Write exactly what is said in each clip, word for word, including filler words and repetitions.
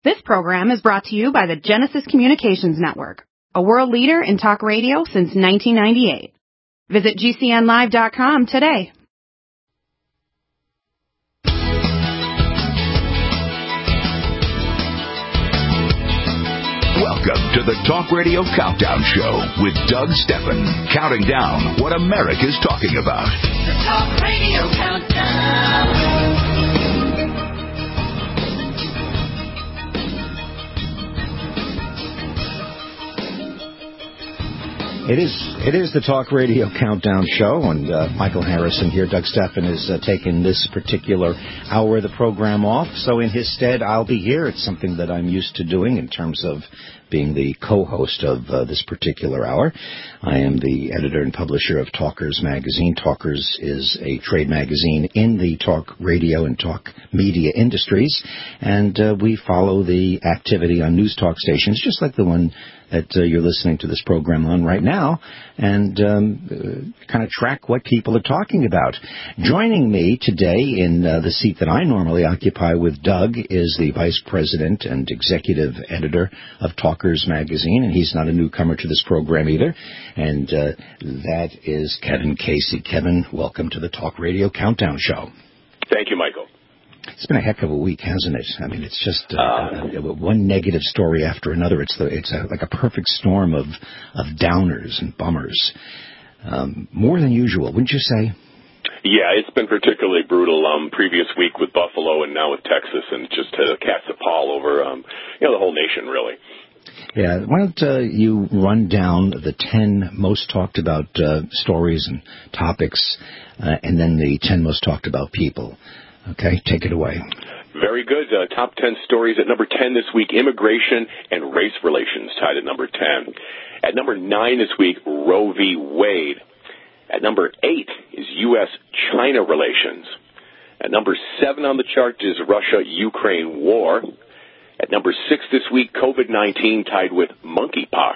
This program is brought to you by the Genesis Communications Network, a world leader in talk radio since nineteen ninety-eight. Visit G C N live dot com today. Welcome to the Talk Radio Countdown Show with Doug Steffen, counting down what America's talking about. The Talk Radio Countdown. It is it is the Talk Radio Countdown Show, and uh, Michael Harrison here. Doug Steffen is uh, taking this particular hour of the program off, so in his stead, I'll be here. It's something that I'm used to doing in terms of being the co-host of uh, this particular hour. I am the editor and publisher of Talkers Magazine. Talkers is a trade magazine in the talk radio and talk media industries, and uh, we follow the activity on news talk stations, just like the one that uh, you're listening to this program on right now, and um, uh, kind of track what people are talking about. Joining me today in uh, the seat that I normally occupy with Doug is the vice president and executive editor of Talkers Magazine, and he's not a newcomer to this program either, and uh, that is Kevin Casey. Kevin, welcome to the Talk Radio Countdown Show. Thank you, Michael. It's been a heck of a week, hasn't it? I mean, it's just uh, uh, one negative story after another. It's the, it's a, like a perfect storm of of downers and bummers. Um, more than usual, wouldn't you say? Yeah, it's been particularly brutal. Um, previous week with Buffalo, and now with Texas, and just uh, cast a pall over um, you know the whole nation, really. Yeah, why don't uh, you run down the ten most talked about uh, stories and topics, uh, and then the ten most talked about people. Okay, take it away. Very good. Uh, top ten stories at number ten this week, immigration and race relations tied at number ten. At number nine this week, Roe v. Wade. At number eight is U S China relations. At number seven on the chart is Russia-Ukraine war. At number six this week, COVID nineteen tied with monkeypox.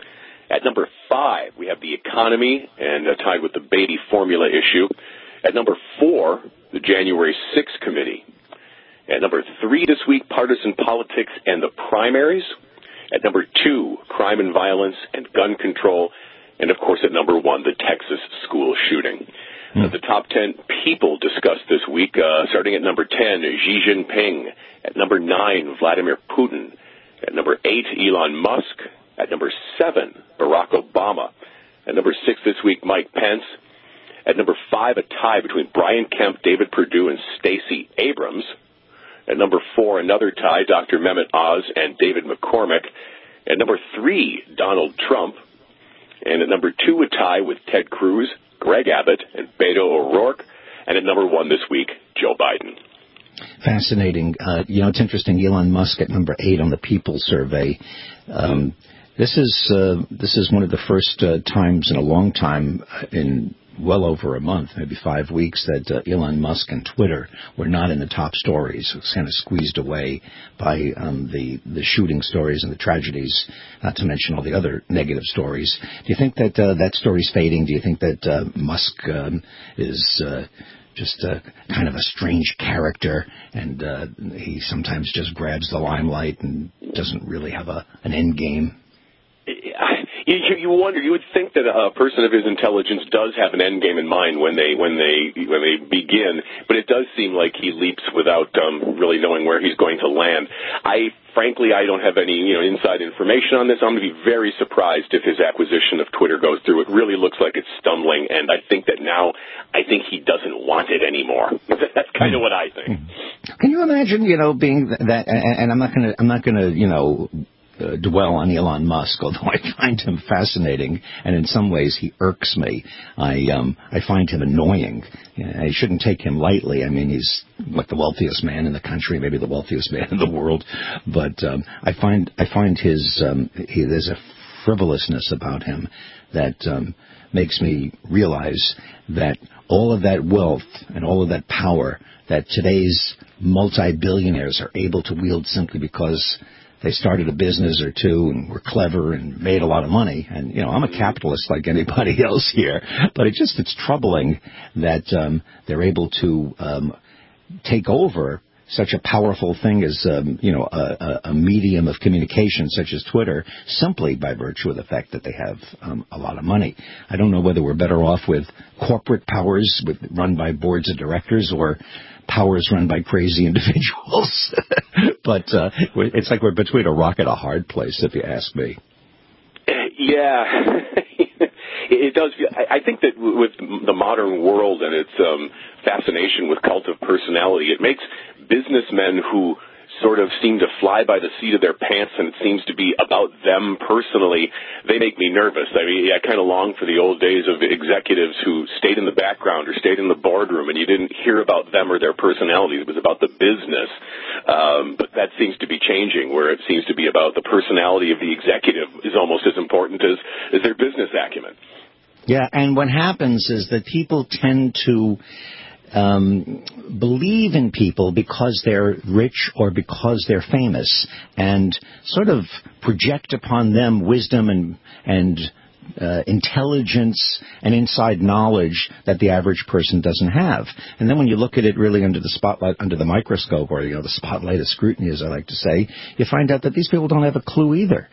At number five, we have the economy and uh, tied with the baby formula issue. At number four, the January sixth committee. At number three this week, partisan politics and the primaries. At number two, crime and violence and gun control. And, of course, at number one, the Texas school shooting. Mm. Uh, the top ten people discussed this week, uh, starting at number ten, Xi Jinping. At number nine, Vladimir Putin. At number eight, Elon Musk. At number seven, Barack Obama. At number six this week, Mike Pence. At number five, a tie between Brian Kemp, David Perdue, and Stacey Abrams. At number four, another tie, Doctor Mehmet Oz and David McCormick. At number three, Donald Trump. And at number two, a tie with Ted Cruz, Greg Abbott, and Beto O'Rourke. And at number one this week, Joe Biden. Fascinating. Uh, you know, it's interesting, Elon Musk at number eight on the People survey. Um, this is uh, this is one of the first uh, times in a long time in well over a month, maybe five weeks, that uh, Elon Musk and Twitter were not in the top stories. It was kind of squeezed away by um, the, the shooting stories and the tragedies, not to mention all the other negative stories. Do you think that uh, that story's fading? Do you think that uh, Musk um, is uh, just uh, kind of a strange character, and uh, he sometimes just grabs the limelight and doesn't really have a, an end game? You, you wonder, you would think that a person of his intelligence does have an end game in mind when they when they when they begin, but it does seem like he leaps without um, really knowing where he's going to land. I frankly, I don't have any you know inside information on this. I'm going to be very surprised if his acquisition of Twitter goes through. It really looks like it's stumbling, and I think that now I think he doesn't want it anymore. That's kind of what I think. Can you imagine, you know, being that? And I'm not going to I'm not going to you know. Uh, dwell on Elon Musk, although I find him fascinating, and in some ways he irks me. I um, I find him annoying. You know, I shouldn't take him lightly. I mean, he's like the wealthiest man in the country, maybe the wealthiest man in the world. But um, I find I find his um, he, there's a frivolousness about him that um, makes me realize that all of that wealth and all of that power that today's multi-billionaires are able to wield simply because they started a business or two and were clever and made a lot of money. And, you know, I'm a capitalist like anybody else here. But it just, it's troubling that um, they're able to um, take over such a powerful thing as, um, you know, a, a medium of communication such as Twitter, simply by virtue of the fact that they have um, a lot of money. I don't know whether we're better off with corporate powers with, run by boards of directors or powers run by crazy individuals. But uh, it's like we're between a rock and a hard place, if you ask me. Yeah. It does. I think that with the modern world and its um, fascination with cult of personality, it makes businessmen who sort of seem to fly by the seat of their pants and it seems to be about them personally, they make me nervous. I mean, I kind of long for the old days of executives who stayed in the background or stayed in the boardroom and you didn't hear about them or their personality. It was about the business. Um, but that seems to be changing, where it seems to be about the personality of the executive is almost as important as, as their business acumen. Yeah, and what happens is that people tend to Um, believe in people because they're rich or because they're famous, and sort of project upon them wisdom and and uh, intelligence and inside knowledge that the average person doesn't have. And then when you look at it really under the spotlight, under the microscope, or you know the spotlight of scrutiny, as I like to say, you find out that these people don't have a clue either.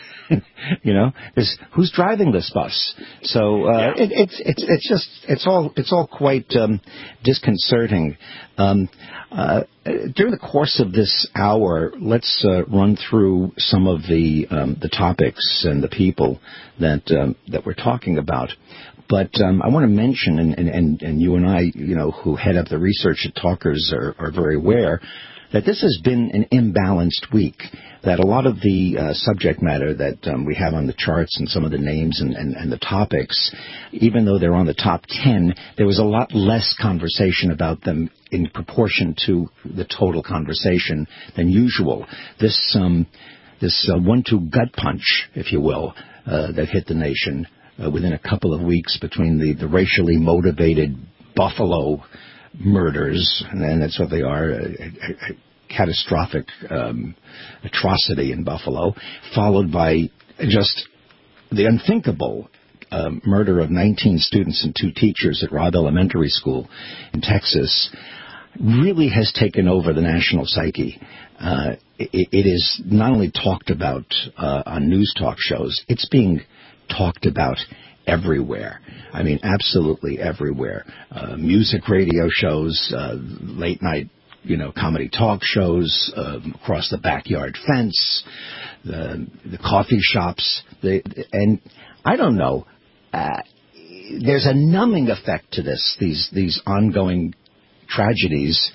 You know, there's, who's driving this bus? So uh, yeah. it, it's it's it's just it's all it's all quite um, disconcerting. Um, uh, during the course of this hour, let's uh, run through some of the um, the topics and the people that um, that we're talking about. But um, I want to mention, and, and and you and I, you know, who head up the research at Talkers, are, are very aware that this has been an imbalanced week, that a lot of the uh, subject matter that um, we have on the charts and some of the names and, and, and the topics, even though they're on the top ten, there was a lot less conversation about them in proportion to the total conversation than usual. This um, this uh, one-two gut punch, if you will, uh, that hit the nation uh, within a couple of weeks between the, the racially motivated Buffalo murders, and that's what they are, a, a, a catastrophic um, atrocity in Buffalo, followed by just the unthinkable um, murder of nineteen students and two teachers at Robb Elementary School in Texas, really has taken over the national psyche. Uh, it, it is not only talked about uh, on news talk shows, it's being talked about everywhere. I mean, absolutely everywhere. Uh, music radio shows, uh, late night, you know, comedy talk shows, um, across the backyard fence, the, the coffee shops, the, and I don't know. Uh, there's a numbing effect to this, these these ongoing tragedies.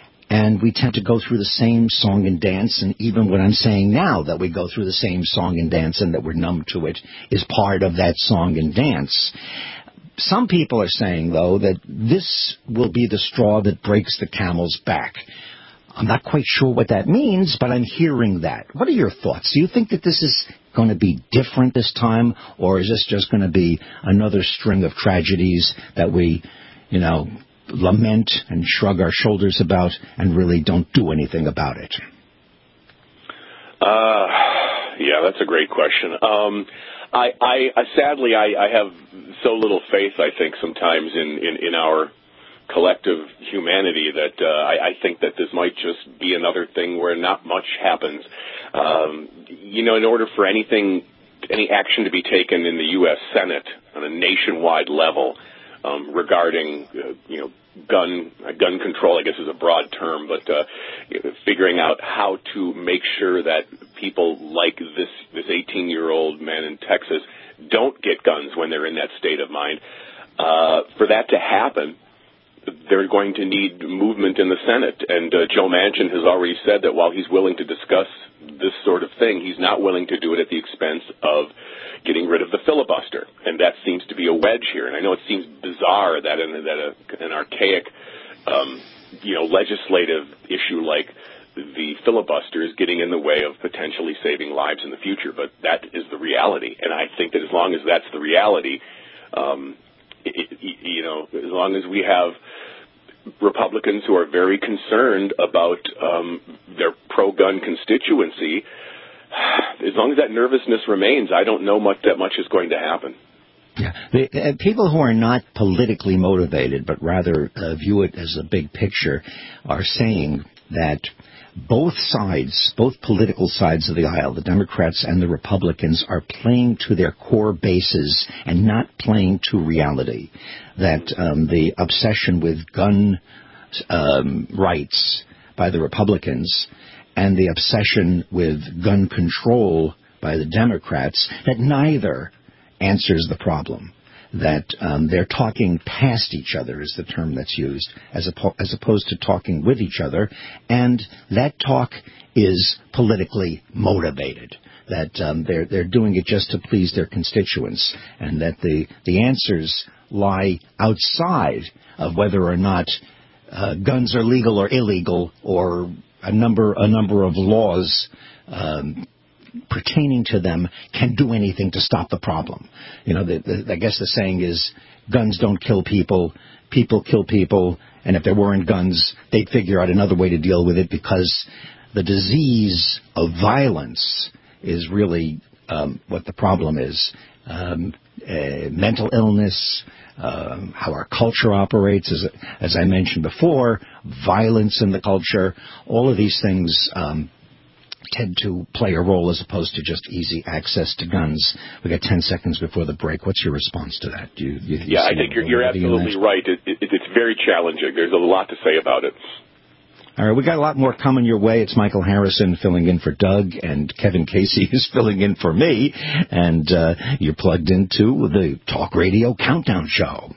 And we tend to go through the same song and dance, and even what I'm saying now, that we go through the same song and dance and that we're numb to it, is part of that song and dance. Some people are saying, though, that this will be the straw that breaks the camel's back. I'm not quite sure what that means, but I'm hearing that. What are your thoughts? Do you think that this is going to be different this time, or is this just going to be another string of tragedies that we, you know, lament and shrug our shoulders about and really don't do anything about it? Uh, yeah, that's a great question. Um, I, I, I sadly, I, I have so little faith, I think, sometimes in, in, in our collective humanity that uh, I, I think that this might just be another thing where not much happens. Um, you know, in order for anything, any action to be taken in the U S Senate on a nationwide level, Um, regarding, uh, you know, gun uh, gun control, I guess is a broad term, but uh, figuring out how to make sure that people like this this eighteen-year-old man in Texas don't get guns when they're in that state of mind. Uh, for that to happen, they're going to need movement in the Senate. And uh, Joe Manchin has already said that while he's willing to discuss this sort of thing, he's not willing to do it at the expense of getting rid of the filibuster. And that seems to be a wedge here. And I know it seems bizarre that, in, that a, an archaic, um, you know, legislative issue like the filibuster is getting in the way of potentially saving lives in the future. But that is the reality. And I think that as long as that's the reality, um, it, it, you know, as long as we have Republicans who are very concerned about um, their pro-gun constituency, as long as that nervousness remains, I don't know much that much is going to happen. Yeah, the, uh, people who are not politically motivated, but rather uh, view it as a big picture, are saying that both sides, both political sides of the aisle, the Democrats and the Republicans, are playing to their core bases and not playing to reality. That um, the obsession with gun um, rights by the Republicans and the obsession with gun control by the Democrats, that neither answers the problem. That um, they're talking past each other is the term that's used, as, oppo- as opposed to talking with each other, and that talk is politically motivated. That um, they're they're doing it just to please their constituents, and that the the answers lie outside of whether or not uh, guns are legal or illegal, or a number a number of laws Um, pertaining to them can do anything to stop the problem. You know, the, the, I guess the saying is, guns don't kill people, people kill people, and if there weren't guns, they'd figure out another way to deal with it, because the disease of violence is really um, what the problem is. Um, uh, mental illness, um, how our culture operates, as, as I mentioned before, violence in the culture, all of these things um, tend to play a role as opposed to just easy access to guns. We got ten seconds before the break. What's your response to that? Do you, you, you yeah, I think you're, you're absolutely right. It, it, it's very challenging. There's a lot to say about it. All right, we got a lot more coming your way. It's Michael Harrison filling in for Doug, and Kevin Casey is filling in for me. And uh, you're plugged into the Talk Radio Countdown Show.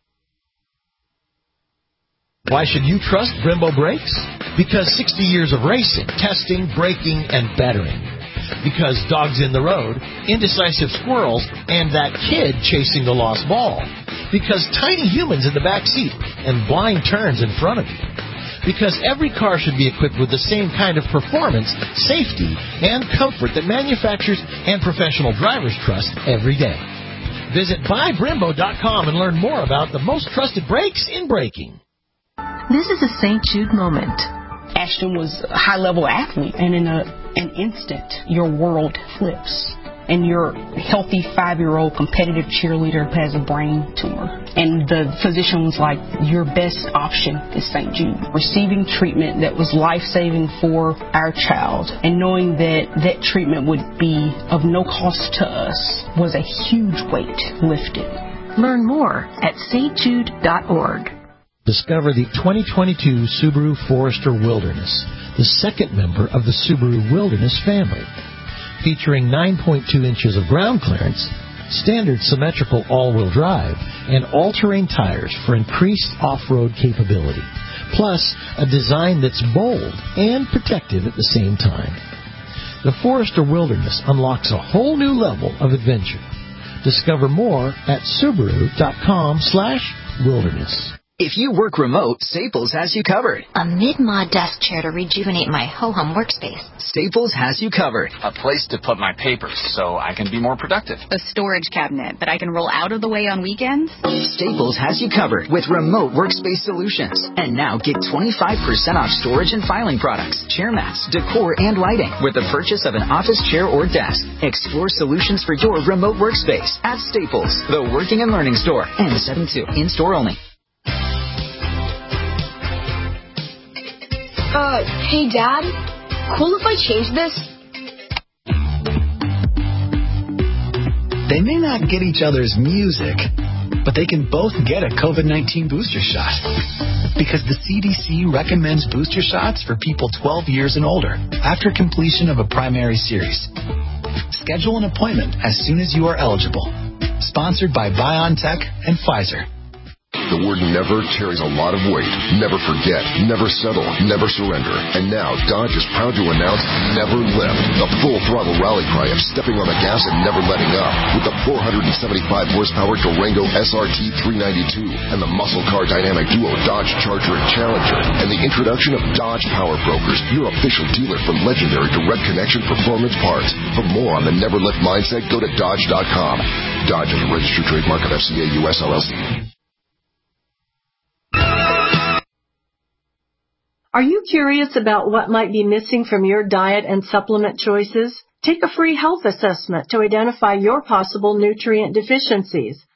Why should you trust Brembo brakes? Because sixty years of racing, testing, braking, and bettering. Because dogs in the road, indecisive squirrels, and that kid chasing the lost ball. Because tiny humans in the back seat and blind turns in front of you. Because every car should be equipped with the same kind of performance, safety, and comfort that manufacturers and professional drivers trust every day. Visit buy brembo dot com and learn more about the most trusted brakes in braking. This is a Saint Jude moment. Ashton was a high-level athlete, and in a, an instant, your world flips. And your healthy five-year-old competitive cheerleader has a brain tumor. And the physician was like, your best option is Saint Jude. Receiving treatment that was life-saving for our child, and knowing that that treatment would be of no cost to us, was a huge weight lifted. Learn more at S T jude dot org. Discover the twenty twenty-two Subaru Forester Wilderness, the second member of the Subaru Wilderness family. Featuring nine point two inches of ground clearance, standard symmetrical all-wheel drive, and all-terrain tires for increased off-road capability. Plus, a design that's bold and protective at the same time. The Forester Wilderness unlocks a whole new level of adventure. Discover more at Subaru dot com slash wilderness. If you work remote, Staples has you covered. A mid-mod desk chair to rejuvenate my ho-hum workspace. Staples has you covered. A place to put my papers so I can be more productive. A storage cabinet that I can roll out of the way on weekends. Staples has you covered with remote workspace solutions. And now get twenty-five percent off storage and filing products, chair mats, decor, and lighting with the purchase of an office chair or desk. Explore solutions for your remote workspace at Staples, the working and learning store. N seventy-two, in-store only. Uh, hey, Dad, cool if I change this? They may not get each other's music, but they can both get a COVID nineteen booster shot. Because the C D C recommends booster shots for people twelve years and older after completion of a primary series. Schedule an appointment as soon as you are eligible. Sponsored by BioNTech and Pfizer. The word never carries a lot of weight. Never forget, never settle, never surrender. And now, Dodge is proud to announce Never Lift, the full-throttle rally cry of stepping on the gas and never letting up. With the four hundred seventy-five horsepower Durango S R T three ninety-two and the muscle car dynamic duo Dodge Charger and Challenger, and the introduction of Dodge Power Brokers, your official dealer for legendary direct connection performance parts. For more on the Never Lift mindset, go to Dodge dot com. Dodge is a registered trademark of F C A U S L L C. Are you curious about what might be missing from your diet and supplement choices? Take a free health assessment to identify your possible nutrient deficiencies.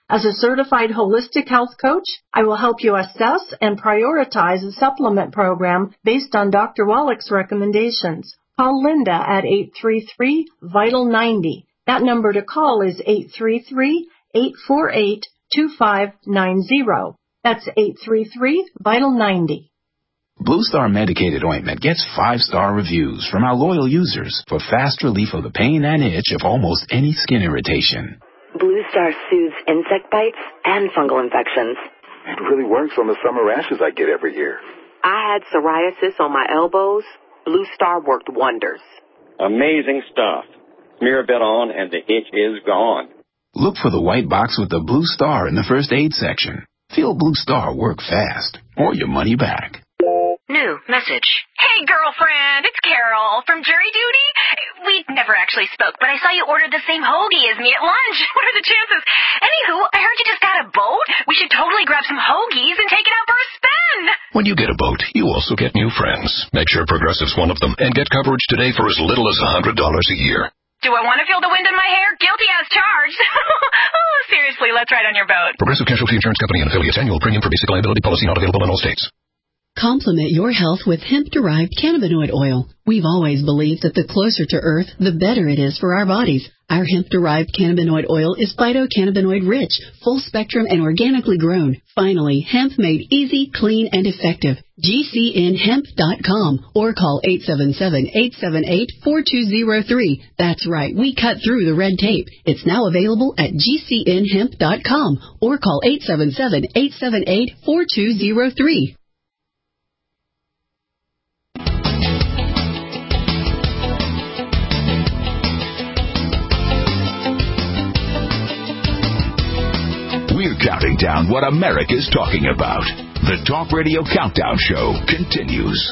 As a certified holistic health coach, I will help you assess and prioritize a supplement program based on Doctor Wallach's recommendations. Call Linda at eight three three, vital ninety. That number to call is eight three three, eight four eight, two five nine zero. That's eight three three, vital ninety. Blue Star medicated ointment gets five-star reviews from our loyal users for fast relief of the pain and itch of almost any skin irritation. Blue Star soothes insect bites and fungal infections. It really works on the summer rashes I get every year. I had psoriasis on my elbows. Blue Star worked wonders. Amazing stuff. Smear a bit on and the itch is gone. Look for the white box with the Blue Star in the first aid section. Feel Blue Star work fast, or your money back. New message. Hey, girlfriend, it's Carol from Jury Duty. We never actually spoke, but I saw you ordered the same hoagie as me at lunch. What are the chances? Anywho, I heard you just got a boat. We should totally grab some hoagies and take it out for a spin. When you get a boat, you also get new friends. Make sure Progressive's one of them, and get coverage today for as little as one hundred dollars a year. Do I want to feel the wind in my hair? Guilty as charged. Oh, seriously, let's ride on your boat. Progressive Casualty Insurance Company and affiliates. Annual premium for basic liability policy not available in all states. Complement your health with hemp-derived cannabinoid oil. We've always believed that the closer to Earth, the better it is for our bodies. Our hemp-derived cannabinoid oil is phytocannabinoid rich, full-spectrum, and organically grown. Finally, hemp made easy, clean, and effective. G C N hemp dot com or call eight seven seven, eight seven eight, four two zero three. That's right, we cut through the red tape. It's now available at G C N hemp dot com or call eight seven seven, eight seven eight, four two zero three. We're counting down what America's talking about. The Talk Radio Countdown Show continues.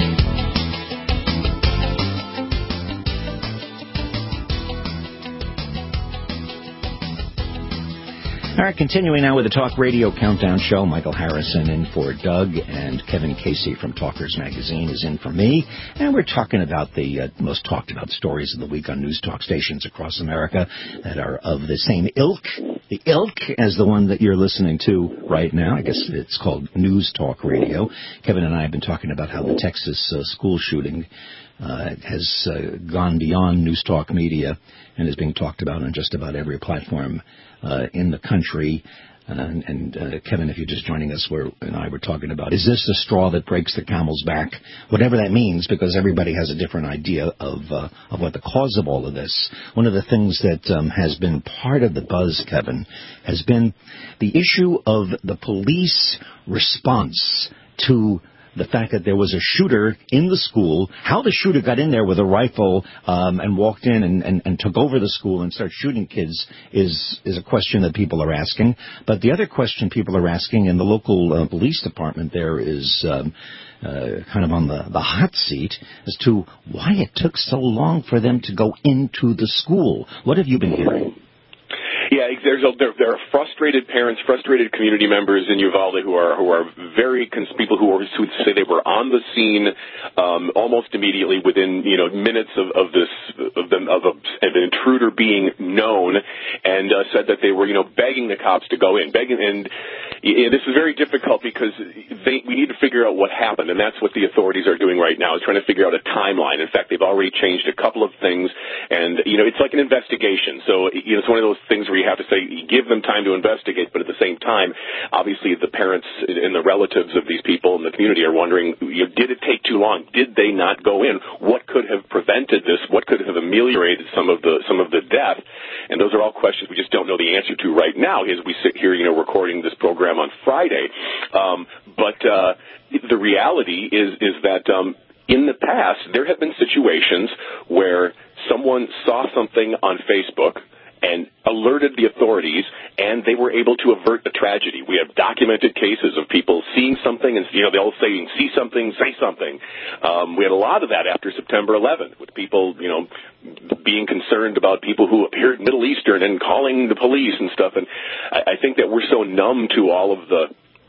All right, continuing now with the Talk Radio Countdown Show. Michael Harrison in for Doug, and Kevin Casey from Talkers Magazine is in for me. And we're talking about the uh, most talked about stories of the week on news talk stations across America that are of the same ilk, the ilk as the one that you're listening to right now. I guess it's called News Talk Radio. Kevin and I have been talking about how the Texas uh, school shooting Uh, has uh, gone beyond news talk media and is being talked about on just about every platform uh, in the country. Uh, and and uh, Kevin, if you're just joining us, we're, and I were talking about, is this the straw that breaks the camel's back? Whatever that means, because everybody has a different idea of uh, of what the cause of all of this. One of the things that um, has been part of the buzz, Kevin, has been the issue of the police response to the fact that there was a shooter in the school, how the shooter got in there with a rifle um, and walked in and, and, and took over the school and started shooting kids is is a question that people are asking. But the other question people are asking, and the local uh, police department there is um, uh, kind of on the, the hot seat, as to why it took so long for them to go into the school. What have you been hearing? Yeah, there's a, there, there are frustrated parents, frustrated community members in Uvalde who are who are very cons- people who, are, who say they were on the scene um, almost immediately within you know minutes of, of this of, them, of, a, of an intruder being known, and uh, said that they were you know begging the cops to go in, begging, and you know, this is very difficult because they, we need to figure out what happened, and that's what the authorities are doing right now, is trying to figure out a timeline. In fact, they've already changed a couple of things, and you know it's like an investigation. So you know it's one of those things where you have to say, give them time to investigate, but at the same time, obviously the parents and the relatives of these people in the community are wondering, you know, did it take too long? Did they not go in? What could have prevented this? What could have ameliorated some of the some of the death? And those are all questions we just don't know the answer to right now as we sit here, you know, recording this program on Friday. Um, but uh, the reality is is that um, in the past, there have been situations where someone saw something on Facebook and alerted the authorities, and they were able to avert the tragedy. We have documented cases of people seeing something, and you know, they'll say, see something, say something. Um, we had a lot of that after September eleventh, with people, you know, being concerned about people who appeared Middle Eastern and calling the police and stuff. And I, I think that we're so numb to all of the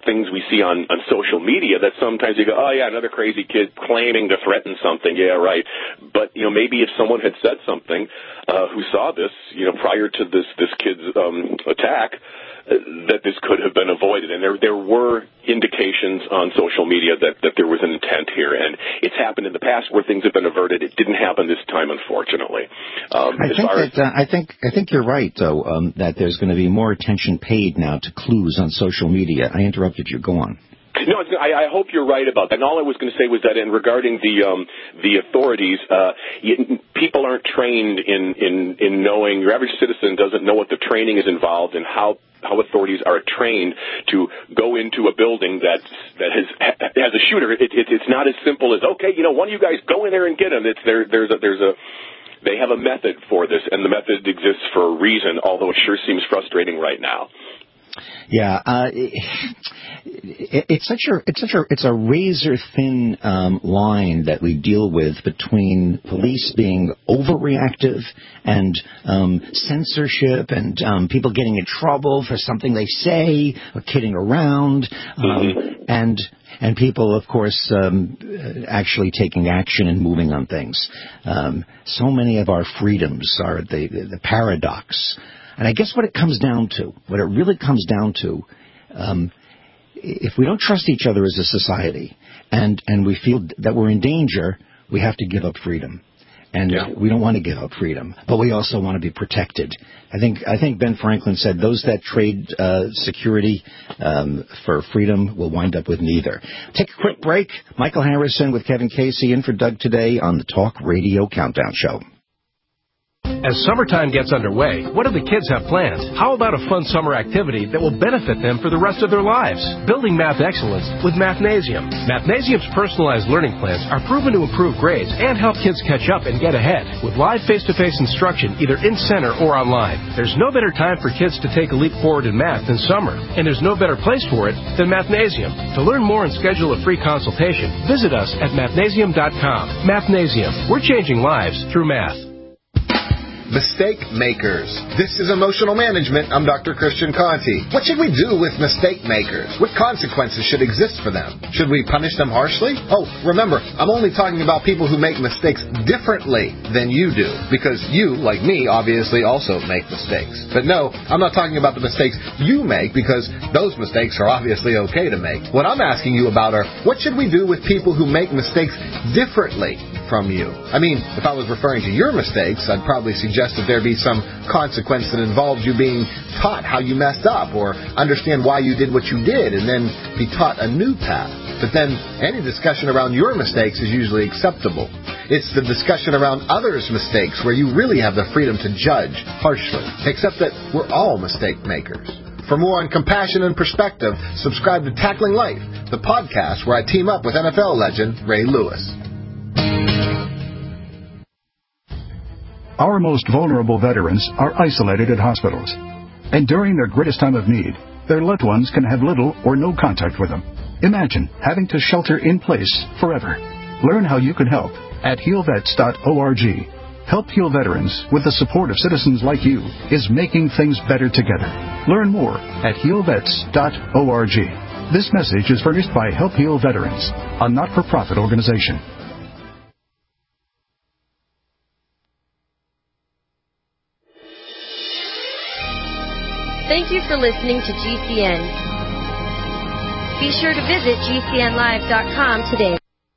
things we see on, on social media that sometimes you go, oh, yeah, another crazy kid claiming to threaten something. Yeah, right. But, you know, maybe if someone had said something uh, who saw this, you know, prior to this, this kid's um, attack, uh, that this could have been avoided. And there there were indications on social media that, that there was an intent here. And it's happened in the past where things have been averted. It didn't happen this time, unfortunately. Um, I, think that, uh, I think I think you're right, though, um, that there's going to be more attention paid now to clues on social media. I interrupted you. Go on. No, I, I hope you're right about that. And all I was going to say was that, in regarding the um, the authorities, uh, you, people aren't trained in, in, in knowing. Your average citizen doesn't know what the training is involved and how how authorities are trained to go into a building that that has has a shooter. It, it, it's not as simple as, okay, you know, one of you guys go in there and get him. It's there. There's a there's a they have a method for this, and the method exists for a reason. Although it sure seems frustrating right now. Yeah, uh, it, it, it's such a it's such a it's a razor thin um, line that we deal with between police being overreactive and um, censorship and um, people getting in trouble for something they say or kidding around, um, mm-hmm. and and people, of course, um, actually taking action and moving on things. Um, so many of our freedoms are the the paradox. And I guess what it comes down to, what it really comes down to, um, if we don't trust each other as a society and, and we feel that we're in danger, we have to give up freedom. And yeah. we don't want to give up freedom, but we also want to be protected. I think I think Ben Franklin said those that trade uh, security um, for freedom will wind up with neither. Take a quick break. Michael Harrison with Kevin Casey in for Doug today on the Talk Radio Countdown Show. As summertime gets underway, what do the kids have planned? How about a fun summer activity that will benefit them for the rest of their lives? Building math excellence with Mathnasium. Mathnasium's personalized learning plans are proven to improve grades and help kids catch up and get ahead with live face-to-face instruction either in center or online. There's no better time for kids to take a leap forward in math than summer, and there's no better place for it than Mathnasium. To learn more and schedule a free consultation, visit us at mathnasium dot com. Mathnasium. We're changing lives through math. Mistake makers. This is Emotional Management. I'm Doctor Christian Conti. What should we do with mistake makers? What consequences should exist for them? Should we punish them harshly? Oh, remember, I'm only talking about people who make mistakes differently than you do. Because you, like me, obviously also make mistakes. But no, I'm not talking about the mistakes you make, because those mistakes are obviously okay to make. What I'm asking you about are, what should we do with people who make mistakes differently from you? I mean, if I was referring to your mistakes, I'd probably suggest that there be some consequence that involves you being taught how you messed up, or understand why you did what you did, and then be taught a new path. But then any discussion around your mistakes is usually acceptable. It's the discussion around others' mistakes where you really have the freedom to judge harshly, except that we're all mistake makers. For more on compassion and perspective, subscribe to Tackling Life, the podcast where I team up with N F L legend Ray Lewis. Our most vulnerable veterans are isolated at hospitals, and during their greatest time of need, their loved ones can have little or no contact with them. Imagine having to shelter in place forever. Learn how you can help at heal vets dot org. Help Heal Veterans, with the support of citizens like you, is making things better together. Learn more at heal vets dot org. This message is furnished by Help Heal Veterans, a not-for-profit organization. Thank you for listening to G C N. Be sure to visit G C N live dot com today.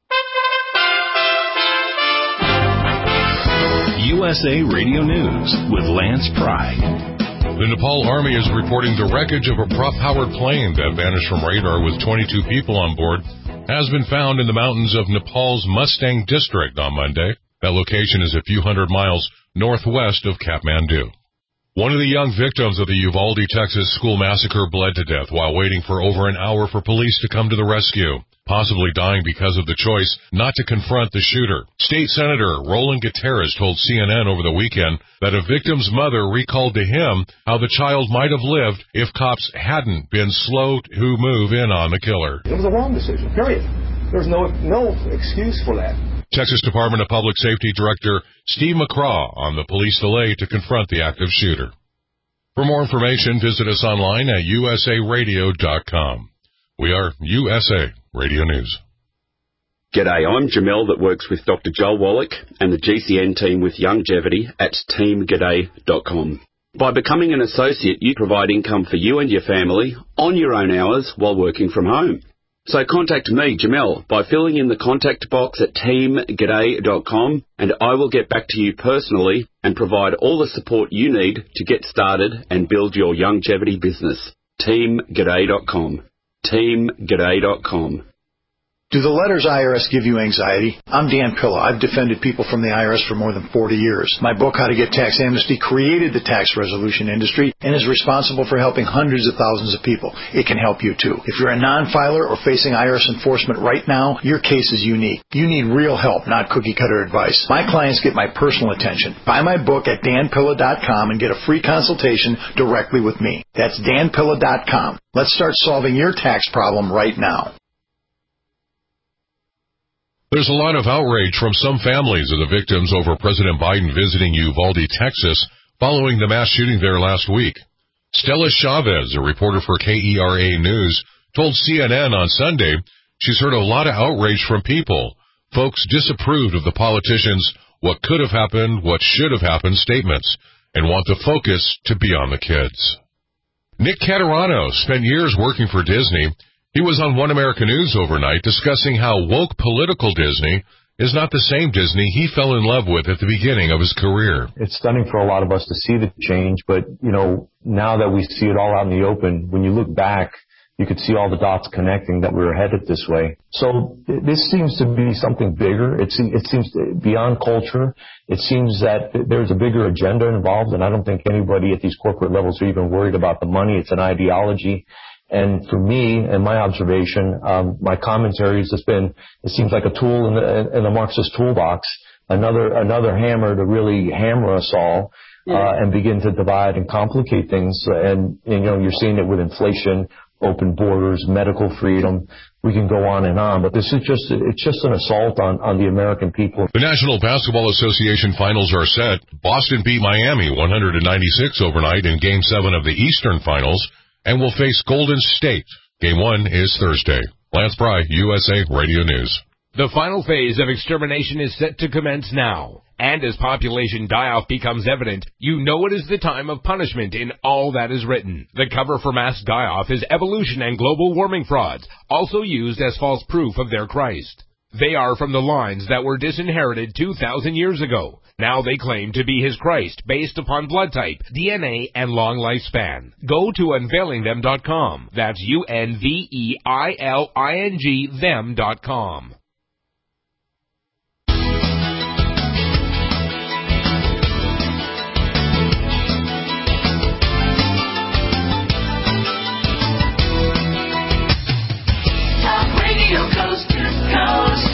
U S A Radio News with Lance Pry. The Nepal Army is reporting the wreckage of a prop-powered plane that vanished from radar with twenty-two people on board has been found in the mountains of Nepal's Mustang District on Monday. That location is a few hundred miles northwest of Kathmandu. One of the young victims of the Uvalde, Texas school massacre bled to death while waiting for over an hour for police to come to the rescue, possibly dying because of the choice not to confront the shooter. State Senator Roland Gutierrez told C N N over the weekend that a victim's mother recalled to him how the child might have lived if cops hadn't been slow to move in on the killer. It was a wrong decision, period. There's no no excuse for that. Texas Department of Public Safety Director Steve McCraw on the police delay to confront the active shooter. For more information, visit us online at U S A radio dot com. We are U S A Radio News. G'day, I'm Jamel that works with Doctor Joel Wallach and the G C N team with Longevity at team g'day dot com. By becoming an associate, you provide income for you and your family on your own hours while working from home. So contact me, Jamel, by filling in the contact box at team g'day dot com, and I will get back to you personally and provide all the support you need to get started and build your longevity business. team g'day dot com. team g'day dot com. Do the letters I R S give you anxiety? I'm Dan Pilla. I've defended people from the I R S for more than forty years. My book, How to Get Tax Amnesty, created the tax resolution industry and is responsible for helping hundreds of thousands of people. It can help you too. If you're a non-filer or facing I R S enforcement right now, your case is unique. You need real help, not cookie-cutter advice. My clients get my personal attention. Buy my book at dan pilla dot com and get a free consultation directly with me. That's dan pilla dot com. Let's start solving your tax problem right now. There's a lot of outrage from some families of the victims over President Biden visiting Uvalde, Texas, following the mass shooting there last week. Stella Chavez, a reporter for K E R A News, told C N N on Sunday she's heard a lot of outrage from people. Folks disapproved of the politicians' what could have happened, what should have happened statements, and want the focus to be on the kids. Nick Caterano spent years working for Disney. He was on One America News overnight discussing how woke political Disney is not the same Disney he fell in love with at the beginning of his career. It's stunning for a lot of us to see the change, but, you know, now that we see it all out in the open, when you look back, you could see all the dots connecting that we were headed this way. So this seems to be something bigger. It seems, it seems beyond culture. It seems that there's a bigger agenda involved, and I don't think anybody at these corporate levels are even worried about the money. It's an ideology. And for me, and my observation, um, my commentary has just been, it seems like a tool in the, in the Marxist toolbox, another another hammer to really hammer us all, yeah. uh, and begin to divide and complicate things. And, and, you know, you're seeing it with inflation, open borders, medical freedom. We can go on and on, but this is just, it's just an assault on, on the American people. The National Basketball Association finals are set. Boston beat Miami one ninety-six overnight in Game seven of the Eastern Finals, and will face Golden State. Game one is Thursday. Lance Pry, U S A Radio News. The final phase of extermination is set to commence now. And as population die-off becomes evident, you know it is the time of punishment in all that is written. The cover for mass die-off is evolution and global warming frauds, also used as false proof of their Christ. They are from the lines that were disinherited two thousand years ago. Now they claim to be his Christ based upon blood type, D N A, and long lifespan. Go to unveiling them dot com. That's U N V E I L I N G them dot com. Talk Radio Coast to Coast.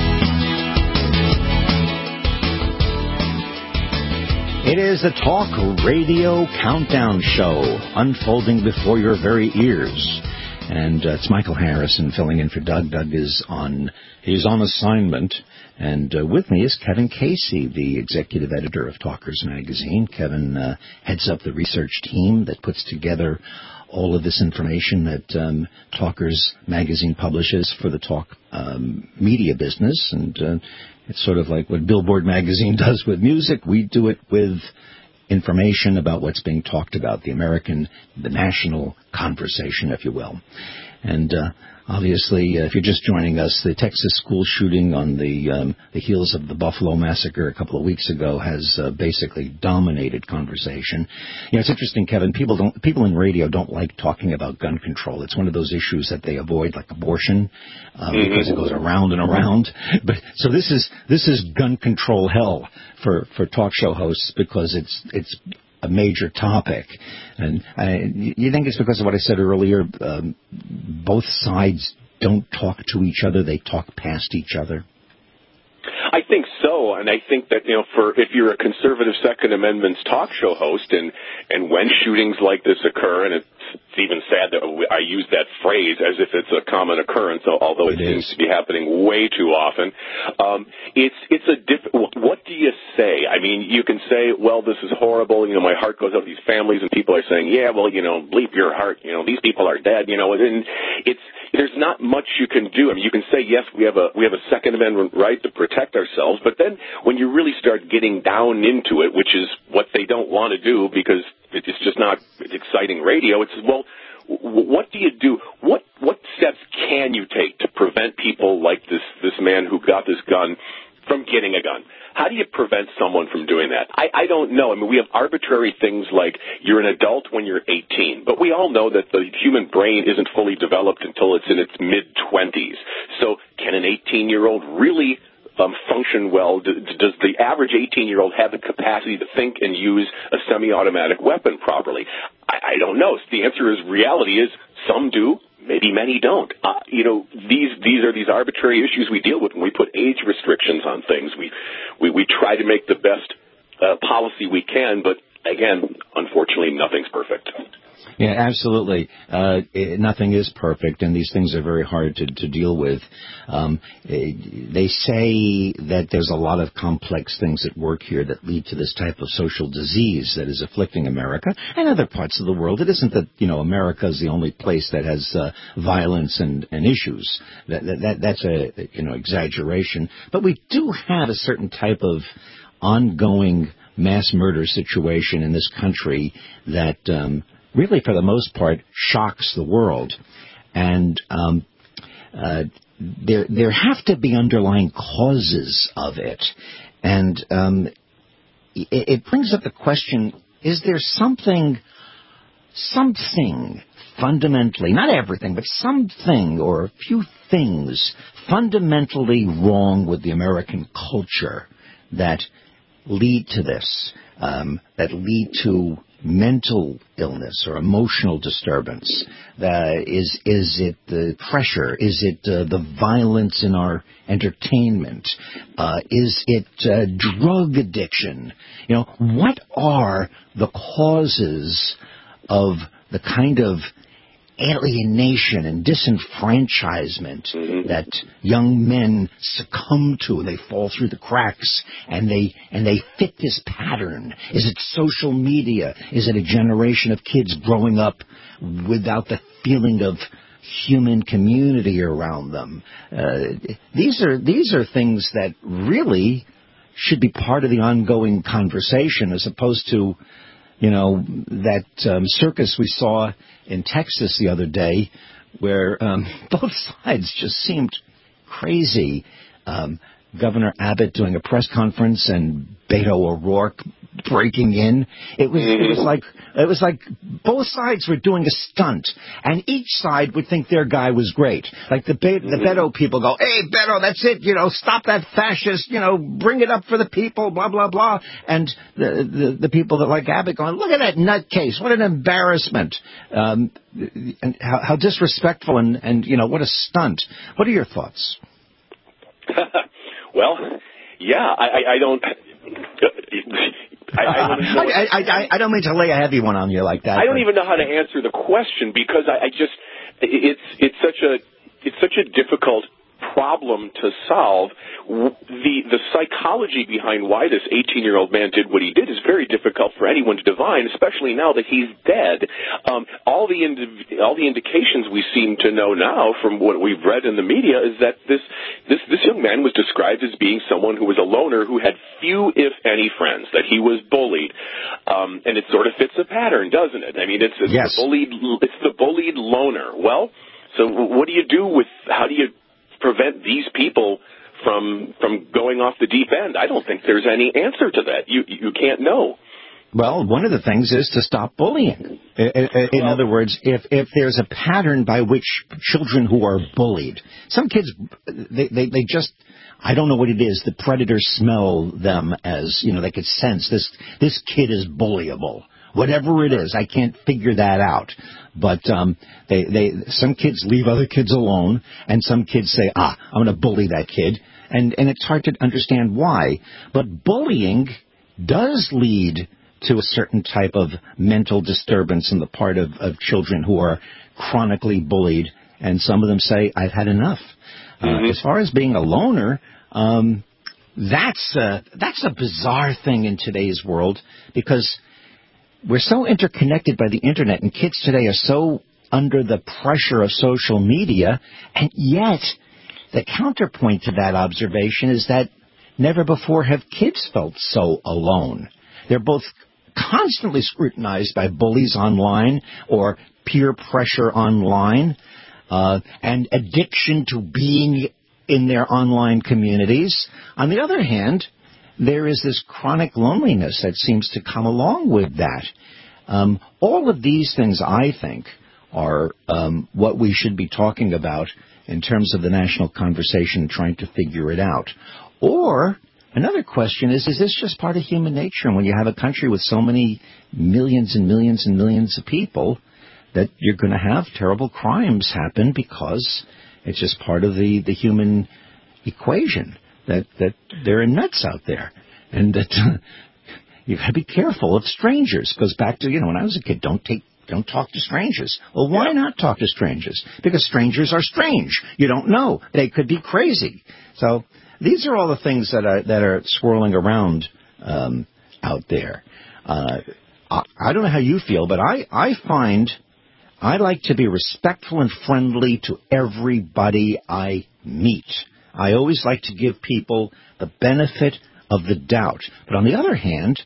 It is the Talk Radio Countdown Show, unfolding before your very ears. And uh, it's Michael Harrison filling in for Doug. Doug is on, he's on assignment. And uh, with me is Kevin Casey, the executive editor of Talkers Magazine. Kevin uh, heads up the research team that puts together all of this information that um, Talkers Magazine publishes for the talk um, media business. And uh, it's sort of like what Billboard Magazine does with music. We do it with information about what's being talked about, the American, the national conversation, if you will. And uh, obviously, uh, if you're just joining us, the Texas school shooting on the um, the heels of the Buffalo massacre a couple of weeks ago has uh, basically dominated conversation. You know, it's interesting, Kevin. People don't people in radio don't like talking about gun control. It's one of those issues that they avoid, like abortion, uh, mm-hmm. because it goes around and around. But so this is this is gun control hell for for talk show hosts because it's it's. a major topic. And I, you think it's because of what I said earlier? Um, both sides don't talk to each other. They talk past each other. I think so, and I think that, you know, for if you're a conservative Second Amendment's talk show host, and and when shootings like this occur, and it's, it's even sad that I use that phrase as if it's a common occurrence, although it, it seems to be happening way too often. Um, it's it's a diff- what do you say? I mean, you can say, well, this is horrible. You know, my heart goes out to these families, and people are saying, yeah, well, you know, bleep your heart. You know, these people are dead. You know, and it's there's not much you can do. I mean, you can say, yes, we have a we have a Second Amendment right to protect ourselves, but then when you really start getting down into it, which is what they don't want to do because it's just not exciting radio, it's, well, what do you do? What what steps can you take to prevent people like this, this man who got this gun from getting a gun? How do you prevent someone from doing that? I, I don't know. I mean, we have arbitrary things like you're an adult when you're eighteen, but we all know that the human brain isn't fully developed until it's in its mid-twenties. So can an eighteen-year-old really um, function well? Does the average eighteen-year-old have the capacity to think and use a semi-automatic weapon properly? I, I don't know. The answer is reality is some do. Maybe many don't. Uh, you know, these these are these arbitrary issues we deal with when we put age restrictions on things. We we, we try to make the best uh, policy we can, but again, unfortunately, nothing's perfect. Yeah, absolutely. Uh, it, nothing is perfect, and these things are very hard to, to deal with. Um, it, they say that there's a lot of complex things at work here that lead to this type of social disease that is afflicting America and other parts of the world. It isn't that, you know, America is the only place that has uh, violence and, and issues. That, that that's a, you know, exaggeration. But we do have a certain type of ongoing mass murder situation in this country that um, really, for the most part, shocks the world. And um, uh, there there have to be underlying causes of it. And um, it, it brings up the question, is there something, something fundamentally, not everything, but something or a few things fundamentally wrong with the American culture that lead to this, um, that lead to mental illness or emotional disturbance? Uh, is is it the pressure? Is it uh, the violence in our entertainment? Uh, is it uh, drug addiction? You know, what are the causes of the kind of alienation and disenfranchisement mm-hmm. that young men succumb to? They fall through the cracks and they and they fit this pattern. Is it social media? Is it a generation of kids growing up without the feeling of human community around them? Uh, these are these are things that really should be part of the ongoing conversation, as opposed to, you know, that um, circus we saw in Texas the other day, where um, both sides just seemed crazy. Um, Governor Abbott doing a press conference and Beto O'Rourke breaking in. It was it was like it was like both sides were doing a stunt, and each side would think their guy was great. Like the Be- the Beto people go, "Hey Beto, that's it. You know, stop that fascist. You know, bring it up for the people. Blah blah blah." And the the, the people that like Abbott going, "Look at that nutcase. What an embarrassment." Um, and how, how disrespectful and and you know what a stunt. What are your thoughts? Well, yeah, I, I, I don't. I, I, don't know I, I, I, I don't mean to lay a heavy one on you like that. I don't even know how to answer the question, because I, I just it's it's such a it's such a difficult problem to solve. The the psychology behind why this eighteen-year-old man did what he did is very difficult for anyone to divine, especially now that he's dead. Um, all the indi- all the indications we seem to know now from what we've read in the media is that this this this young man was described as being someone who was a loner who had few, if any, friends. That he was bullied, um, and it sort of fits a pattern, doesn't it? I mean, it's, it's yes. the bullied it's the bullied loner. Well, so what do you do with how do you prevent these people from from going off the deep end? I don't think there's any answer to that. You you can't know. Well, one of the things is to stop bullying. In, in well, other words, if if there's a pattern by which children who are bullied, some kids, they, they, they just, I don't know what it is, the predators smell them as, you know, they could sense this this kid is bullyable. Whatever it is, I can't figure that out. But um, they, they, some kids leave other kids alone, and some kids say, ah, I'm going to bully that kid. And, and it's hard to understand why. But bullying does lead to a certain type of mental disturbance on the part of, of children who are chronically bullied. And some of them say, I've had enough. Mm-hmm. Uh, as far as being a loner, um, that's a, that's a bizarre thing in today's world, because we're so interconnected by the Internet, and kids today are so under the pressure of social media, and yet the counterpoint to that observation is that never before have kids felt so alone. They're both constantly scrutinized by bullies online or peer pressure online, uh, and addiction to being in their online communities. On the other hand, there is this chronic loneliness that seems to come along with that. Um, all of these things, I think, are um, what we should be talking about in terms of the national conversation, trying to figure it out. Or another question is, is this just part of human nature? And when you have a country with so many millions and millions and millions of people, that you're going to have terrible crimes happen because it's just part of the, the human equation, that, that there are nuts out there. And that uh, you've got to be careful of strangers. It goes back to, you know, when I was a kid, don't take Don't talk to strangers. Well, why yeah. not talk to strangers? Because strangers are strange. You don't know. They could be crazy. So these are all the things that are that are swirling around um, out there. Uh, I, I don't know how you feel, but I, I find I like to be respectful and friendly to everybody I meet. I always like to give people the benefit of the doubt. But on the other hand,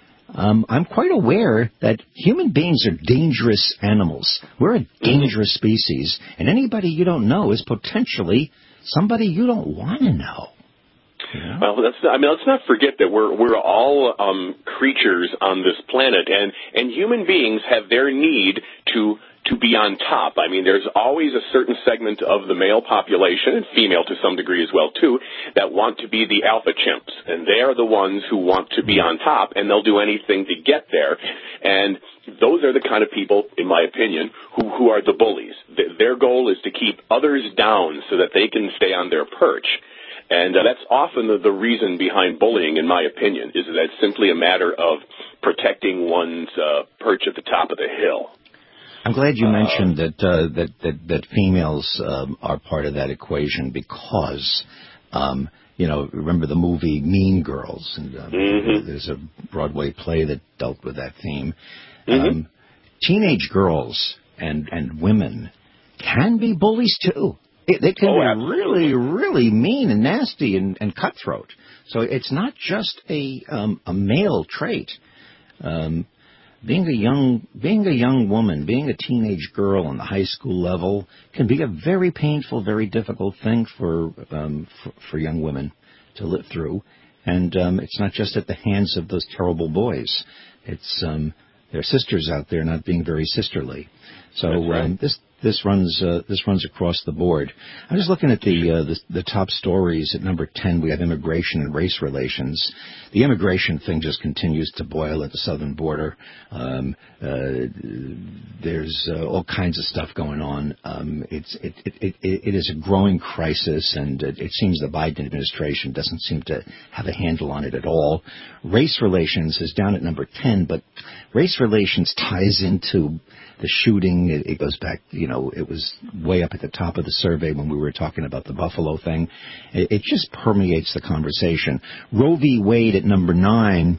Um, I'm quite aware that human beings are dangerous animals. We're a dangerous species, and anybody you don't know is potentially somebody you don't want to know. Yeah. Well, that's, I mean, let's not forget that we're we're all um, creatures on this planet, and, and human beings have their need to to be on top. I mean, there's always a certain segment of the male population, and female to some degree as well, too, that want to be the alpha chimps. And they are the ones who want to be on top, and they'll do anything to get there. And those are the kind of people, in my opinion, who, who are the bullies. Their goal is to keep others down so that they can stay on their perch. And uh, that's often the, the reason behind bullying, in my opinion, is that it's simply a matter of protecting one's uh, perch at the top of the hill. I'm glad you mentioned that uh, that, that that females um, are part of that equation because, um, you know, remember the movie Mean Girls, and um, mm-hmm. there's a Broadway play that dealt with that theme. Mm-hmm. Um, teenage girls and and women can be bullies too. It, they can oh, be absolutely. really, really mean and nasty and, and cutthroat. So it's not just a um, a male trait. Um, Being a young, being a young woman, being a teenage girl on the high school level can be a very painful, very difficult thing for um, for, for young women to live through. And um, it's not just at the hands of those terrible boys. It's um, their sisters out there not being very sisterly. So right. um, this this runs uh, this runs across the board. I'm just looking at the, uh, the the top stories. At number ten, we have immigration and race relations. The immigration thing just continues to boil at the southern border. Um, uh, there's uh, all kinds of stuff going on. Um, it's it, it it it is a growing crisis, and it, it seems the Biden administration doesn't seem to have a handle on it at all. Race relations is down at number ten, but race relations ties into the shooting. It, it goes back, you know, it was way up at the top of the survey when we were talking about the Buffalo thing. It, it just permeates the conversation. Roe v. Wade at number nine,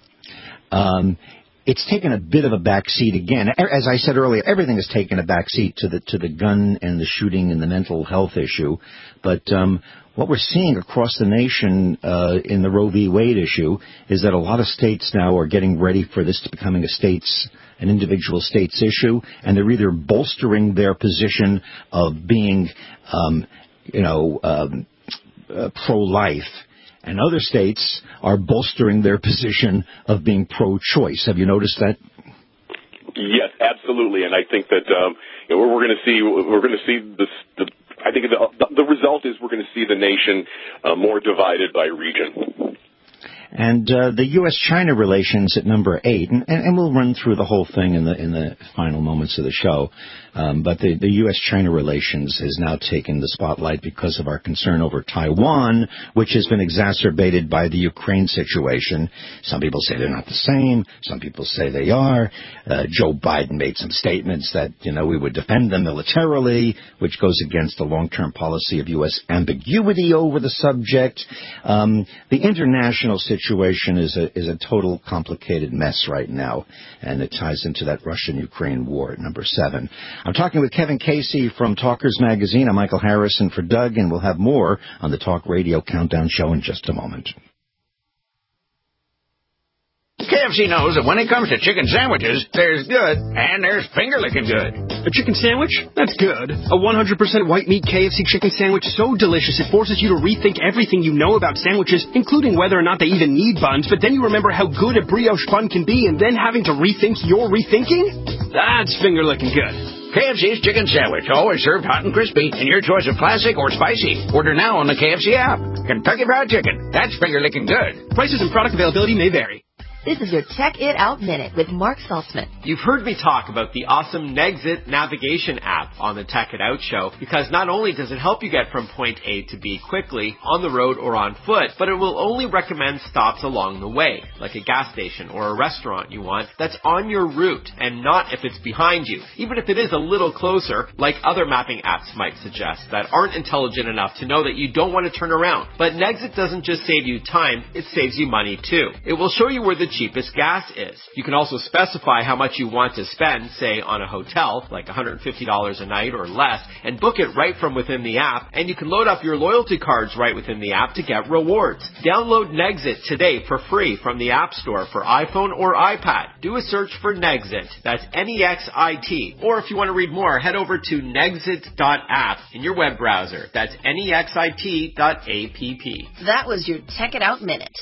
um, it's taken a bit of a backseat again. As I said earlier, everything has taken a backseat to the to the gun and the shooting and the mental health issue. But um, what we're seeing across the nation uh, in the Roe v. Wade issue is that a lot of states now are getting ready for this to becoming a state's an individual state's issue, and they're either bolstering their position of being, um, you know, um, uh, pro-life, and other states are bolstering their position of being pro-choice. Have you noticed that? Yes, absolutely, and I think that um, you know, we're, we're going to see we're going to see this. The, I think the, the result is we're going to see the nation uh, more divided by region. And uh, the U S China relations at number eight, and, and we'll run through the whole thing in the in the final moments of the show. Um, but the, the U S China relations has now taken the spotlight because of our concern over Taiwan, which has been exacerbated by the Ukraine situation. Some people say they're not the same. Some people say they are. Uh, Joe Biden made some statements that, you know, we would defend them militarily, which goes against the long-term policy of U S ambiguity over the subject. Um, the international situation situation is a is a total complicated mess right now, and it ties into that Russian-Ukraine war at number seven. I'm talking with Kevin Casey from Talkers Magazine. I'm Michael Harrison for Doug, and we'll have more on the Talk Radio Countdown Show in just a moment. K F C knows that when it comes to chicken sandwiches, there's good and there's finger-licking good. A chicken sandwich? That's good. A one hundred percent white meat K F C chicken sandwich is so delicious it forces you to rethink everything you know about sandwiches, including whether or not they even need buns, but then you remember how good a brioche bun can be and then having to rethink your rethinking? That's finger-licking good. K F C's chicken sandwich, always served hot and crispy, and your choice of classic or spicy. Order now on the K F C app. Kentucky Fried Chicken. That's finger-licking good. Prices and product availability may vary. This is your Check It Out Minute with Mark Saltzman. You've heard me talk about the awesome Nexit navigation app on the Check It Out show because not only does it help you get from point A to B quickly on the road or on foot, but it will only recommend stops along the way, like a gas station or a restaurant you want that's on your route and not if it's behind you, even if it is a little closer, like other mapping apps might suggest that aren't intelligent enough to know that you don't want to turn around. But Nexit doesn't just save you time, it saves you money too. It will show you where the cheapest gas is. You can also specify how much you want to spend, say on a hotel, like one hundred fifty dollars a night or less, and book it right from within the app, and you can load up your loyalty cards right within the app to get rewards. Download Nexit today for free from the App Store for iPhone or iPad. Do a search for Nexit. That's N E X I T. Or if you want to read more, head over to nexit dot app in your web browser. That's N E X I T dot app. That was your Check It Out Minute.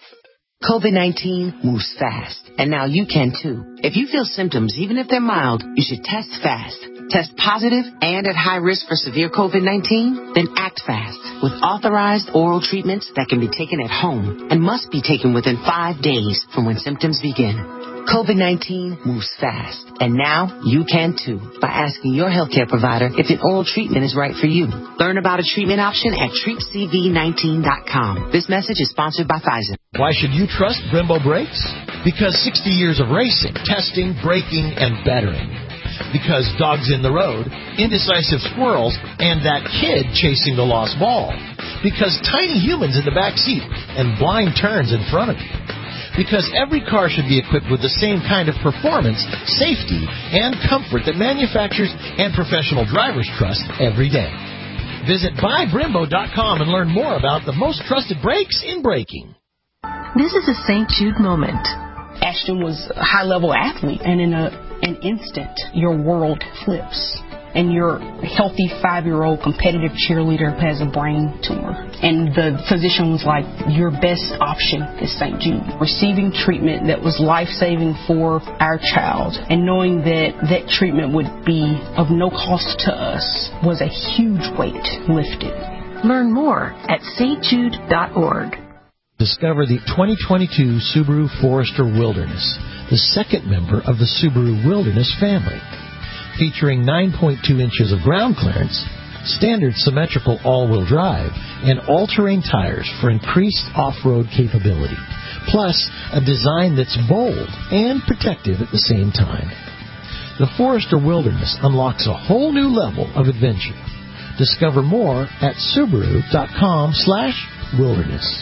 COVID nineteen moves fast, and now you can too. If you feel symptoms, even if they're mild, you should test fast. Test positive and at high risk for severe COVID nineteen? Then act fast with authorized oral treatments that can be taken at home and must be taken within five days from when symptoms begin. COVID nineteen moves fast, and now you can too by asking your healthcare provider if an oral treatment is right for you. Learn about a treatment option at treat c v nineteen dot com. This message is sponsored by Pfizer. Why should you trust Brembo brakes? Because sixty years of racing, testing, braking, and bettering. Because dogs in the road, indecisive squirrels, and that kid chasing the lost ball. Because tiny humans in the back seat and blind turns in front of you. Because every car should be equipped with the same kind of performance, safety, and comfort that manufacturers and professional drivers trust every day. Visit buy brembo dot com and learn more about the most trusted brakes in braking. This is a Saint Jude moment. Ashton was a high-level athlete, and in a, an instant, your world flips. And your healthy five-year-old competitive cheerleader has a brain tumor. And the physician was like, your best option is Saint Jude. Receiving treatment that was life-saving for our child and knowing that that treatment would be of no cost to us was a huge weight lifted. Learn more at s t jude dot org. Discover the twenty twenty-two Subaru Forester Wilderness, the second member of the Subaru Wilderness family. Featuring nine point two inches of ground clearance, standard symmetrical all-wheel drive, and all-terrain tires for increased off-road capability. Plus, a design that's bold and protective at the same time. The Forester Wilderness unlocks a whole new level of adventure. Discover more at subaru dot com slash wilderness.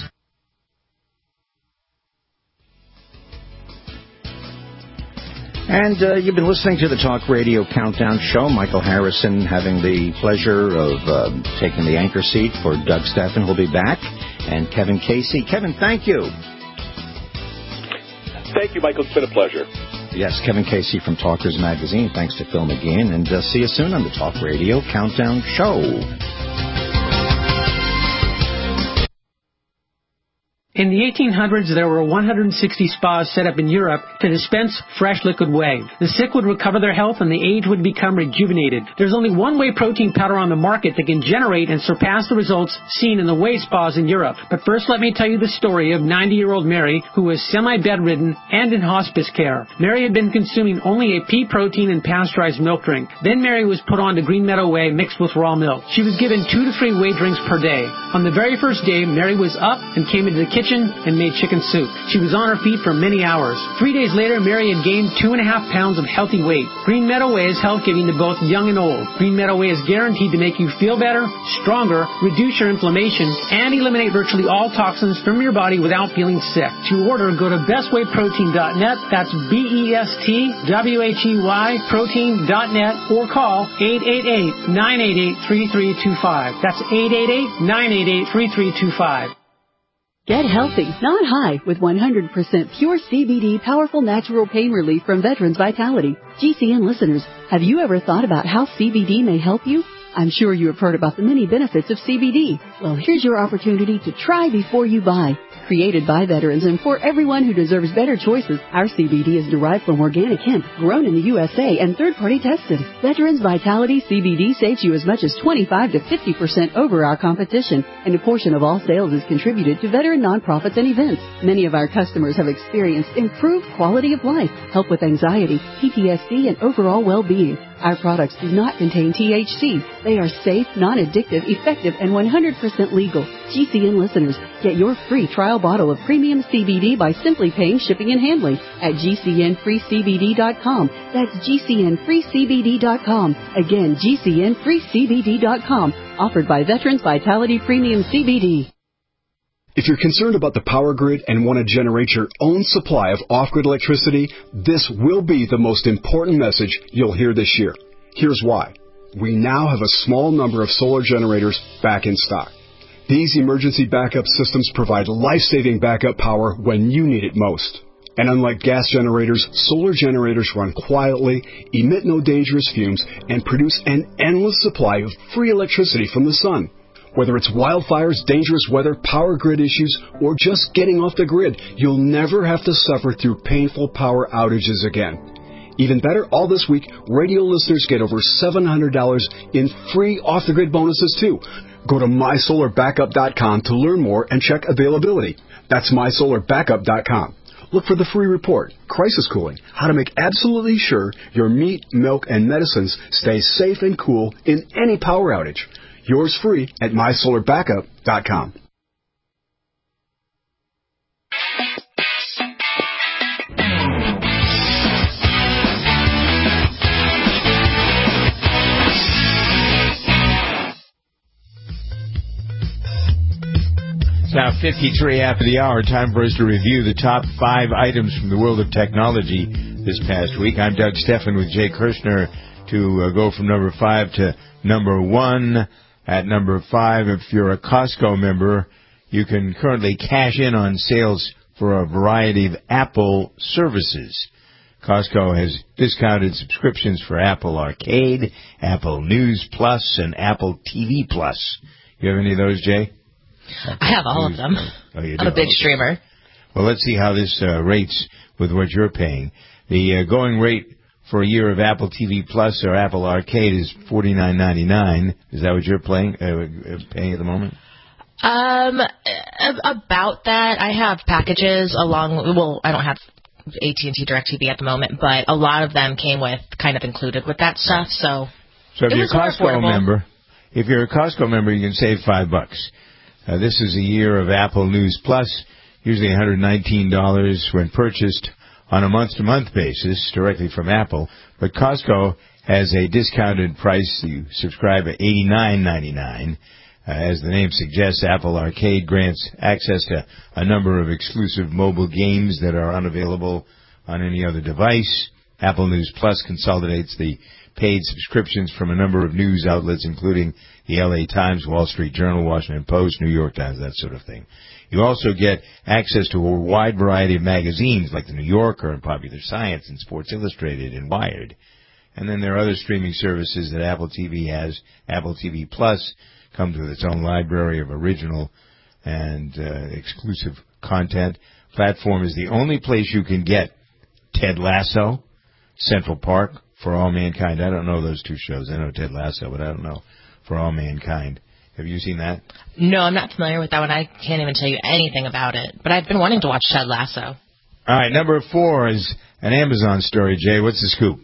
And uh, you've been listening to the Talk Radio Countdown Show. Michael Harrison having the pleasure of uh, taking the anchor seat for Doug Steffen, who'll be back, and Kevin Casey. Kevin, thank you. Thank you, Michael. It's been a pleasure. Yes, Kevin Casey from Talkers Magazine. Thanks to Phil McGeehan, and uh, see you soon on the Talk Radio Countdown Show. In the eighteen hundreds, there were one hundred sixty spas set up in Europe to dispense fresh liquid whey. The sick would recover their health and the aged would become rejuvenated. There's only one whey protein powder on the market that can generate and surpass the results seen in the whey spas in Europe. But first, let me tell you the story of ninety-year-old Mary, who was semi-bedridden and in hospice care. Mary had been consuming only a pea protein and pasteurized milk drink. Then Mary was put on to Green Meadow Whey mixed with raw milk. She was given two to three whey drinks per day. On the very first day, Mary was up and came into the kitchen kitchen and made chicken soup. She was on her feet for many hours. Three days later, Mary had gained two and a half pounds of healthy weight. Green Meadow Way is health giving to both young and old. Green Meadow Way is guaranteed to make you feel better, stronger, reduce your inflammation, and eliminate virtually all toxins from your body without feeling sick. To order, go to best way protein dot net. That's B E S T W H E Y protein dot net or call eight eight eight, nine eight eight, three three two five. That's eight eight eight, nine eight eight, three three two five. Get healthy, not high, with one hundred percent pure C B D powerful natural pain relief from Veterans Vitality. G C N listeners, have you ever thought about how C B D may help you? I'm sure you have heard about the many benefits of C B D. Well, here's your opportunity to try before you buy. Created by veterans and for everyone who deserves better choices, our C B D is derived from organic hemp, grown in the U S A and third-party tested. Veterans Vitality C B D saves you as much as twenty-five to fifty percent over our competition, and a portion of all sales is contributed to veteran nonprofits and events. Many of our customers have experienced improved quality of life, help with anxiety, P T S D, and overall well-being. Our products do not contain T H C. They are safe, non-addictive, effective, and one hundred percent legal. G C N listeners, get your free trial bottle of premium C B D by simply paying shipping and handling at G C N free C B D dot com. That's G C N free C B D dot com. Again, G C N free C B D dot com. Offered by Veterans Vitality Premium C B D. If you're concerned about the power grid and want to generate your own supply of off-grid electricity, this will be the most important message you'll hear this year. Here's why. We now have a small number of solar generators back in stock. These emergency backup systems provide life-saving backup power when you need it most. And unlike gas generators, solar generators run quietly, emit no dangerous fumes, and produce an endless supply of free electricity from the sun. Whether it's wildfires, dangerous weather, power grid issues, or just getting off the grid, you'll never have to suffer through painful power outages again. Even better, all this week, radio listeners get over seven hundred dollars in free off-the-grid bonuses, too. Go to my solar backup dot com to learn more and check availability. That's my solar backup dot com. Look for the free report, Crisis Cooling, how to make absolutely sure your meat, milk, and medicines stay safe and cool in any power outage. Yours free at my solar backup dot com. It's now fifty-three after the hour. Time for us to review the top five items from the world of technology this past week. I'm Doug Steffen with Jay Kirshner to uh, go from number five to number one. At number five, if you're a Costco member, you can currently cash in on sales for a variety of Apple services. Costco has discounted subscriptions for Apple Arcade, Apple News Plus, and Apple T V Plus. You have any of those, Jay? I have all News of them. Plus. Oh, you do? I'm a big Okay. streamer. Well, let's see how this uh, rates with what you're paying. The uh, going rate for a year of Apple T V Plus or Apple Arcade is forty-nine ninety-nine. Is that what you're playing, uh, paying at the moment? Um, about that, I have packages along. Well, I don't have A T and T DirecTV at the moment, but a lot of them came with kind of included with that stuff. So, So if it you're a was more Costco affordable. member, if you're a Costco member, you can save five bucks. Uh, this is a year of Apple News Plus, usually one hundred nineteen dollars when purchased on a month-to-month basis directly from Apple. But Costco has a discounted price. You subscribe at eighty-nine ninety-nine. Uh, as the name suggests, Apple Arcade grants access to a number of exclusive mobile games that are unavailable on any other device. Apple News Plus consolidates the paid subscriptions from a number of news outlets, including the L A Times, Wall Street Journal, Washington Post, New York Times, that sort of thing. You also get access to a wide variety of magazines like The New Yorker and Popular Science and Sports Illustrated and Wired. And then there are other streaming services that Apple T V has. Apple T V Plus comes with its own library of original and uh, exclusive content. Platform is the only place you can get Ted Lasso, Central Park, For All Mankind. I don't know those two shows. I know Ted Lasso, but I don't know For All Mankind. Have you seen that? No, I'm not familiar with that one. I can't even tell you anything about it. But I've been wanting to watch Ted Lasso. All right, number four is an Amazon story, Jay. What's the scoop?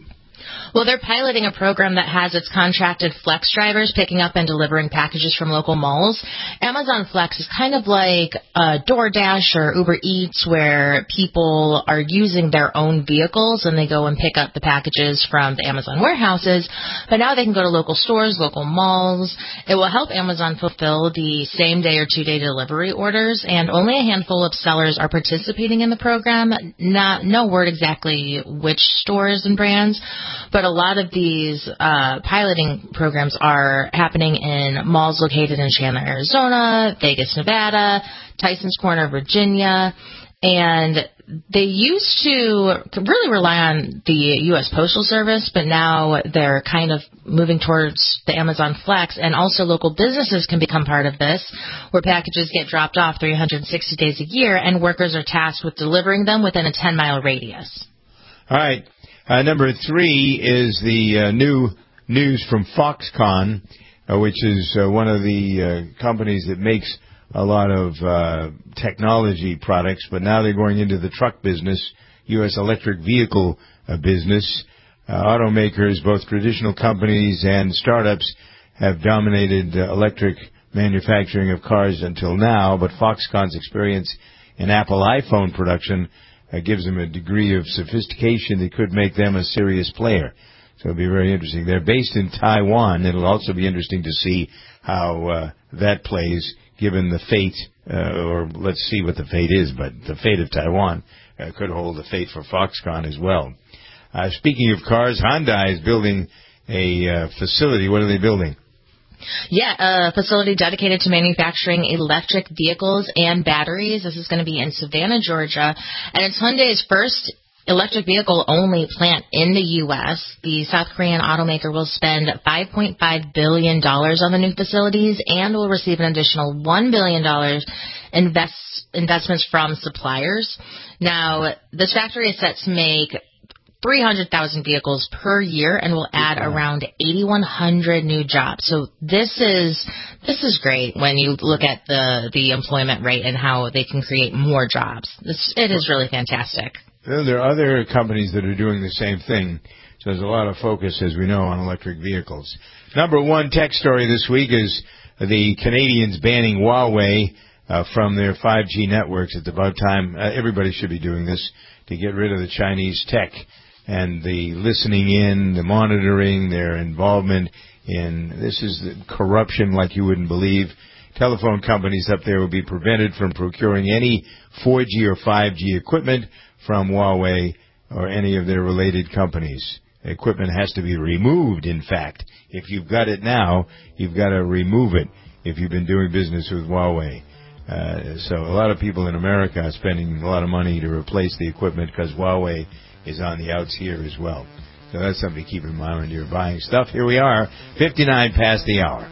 Well, they're piloting a program that has its contracted Flex drivers picking up and delivering packages from local malls. Amazon Flex is kind of like uh, DoorDash or Uber Eats, where people are using their own vehicles and they go and pick up the packages from the Amazon warehouses. But now they can go to local stores, local malls. It will help Amazon fulfill the same day or two day delivery orders, and only a handful of sellers are participating in the program. Not no word exactly which stores and brands, but a lot of these uh, piloting programs are happening in malls located in Chandler, Arizona, Vegas, Nevada, Tysons Corner, Virginia, and they used to really rely on the U S Postal Service, but now they're kind of moving towards the Amazon Flex, and also local businesses can become part of this, where packages get dropped off three hundred sixty days a year, and workers are tasked with delivering them within a ten-mile radius. All right. Uh, number three is the uh, new news from Foxconn, uh, which is uh, one of the uh, companies that makes a lot of uh, technology products, but now they're going into the truck business, U S electric vehicle uh, business. Uh, automakers, both traditional companies and startups, have dominated uh, electric manufacturing of cars until now, but Foxconn's experience in Apple iPhone production Uh, gives them a degree of sophistication that could make them a serious player. So it'll be very interesting. They're based in Taiwan. It'll also be interesting to see how uh, that plays, given the fate, uh, or let's see what the fate is, but the fate of Taiwan uh, could hold the fate for Foxconn as well. Uh, speaking of cars, Hyundai is building a uh, facility. What are they building? Yeah, a facility dedicated to manufacturing electric vehicles and batteries. This is going to be in Savannah, Georgia, and it's Hyundai's first electric vehicle-only plant in the U S. The South Korean automaker will spend five point five billion dollars on the new facilities and will receive an additional one billion dollars invest, investments from suppliers. Now, this factory is set to make three hundred thousand vehicles per year and will add around eighty-one hundred new jobs. So this is this is great when you look at the the employment rate and how they can create more jobs. This, it is really fantastic. Well, there are other companies that are doing the same thing. So there's a lot of focus, as we know, on electric vehicles. Number one tech story this week is the Canadians banning Huawei uh, from their five G networks. It's about time. Uh, everybody should be doing this to get rid of the Chinese tech and the listening in, the monitoring, their involvement in, this is the corruption like you wouldn't believe. Telephone companies up there will be prevented from procuring any four G or five G equipment from Huawei or any of their related companies. Equipment has to be removed, in fact. If you've got it now, you've got to remove it if you've been doing business with Huawei. Uh, so a lot of people in America are spending a lot of money to replace the equipment because Huawei is on the outs here as well. So that's something to keep in mind when you're buying stuff. Here we are, fifty-nine past the hour.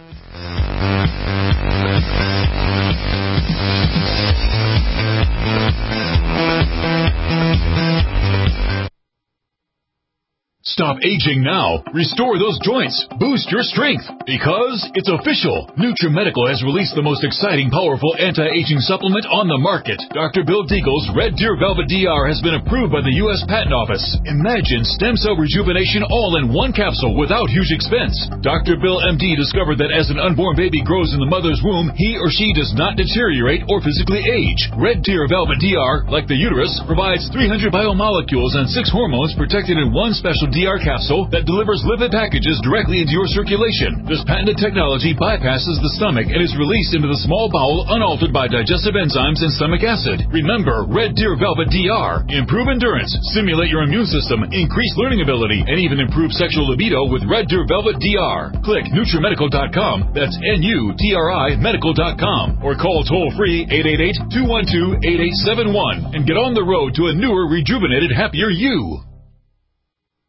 Stop aging now. Restore those joints. Boost your strength. Because it's official. NutriMedical has released the most exciting, powerful anti-aging supplement on the market. Doctor Bill Deagle's Red Deer Velvet D R has been approved by the U S Patent Office. Imagine stem cell rejuvenation all in one capsule without huge expense. Doctor Bill M D discovered that as an unborn baby grows in the mother's womb, he or she does not deteriorate or physically age. Red Deer Velvet D R, like the uterus, provides three hundred biomolecules and six hormones protected in one special D R capsule that delivers lipid packages directly into your circulation. This patented technology bypasses the stomach and is released into the small bowel unaltered by digestive enzymes and stomach acid. Remember, Red Deer Velvet D R. Improve endurance, stimulate your immune system, increase learning ability, and even improve sexual libido with Red Deer Velvet D R. Click NutriMedical dot com, that's N U T R I medical dot com, or call toll-free eight eight eight, two one two, eight eight seven one and get on the road to a newer, rejuvenated, happier you.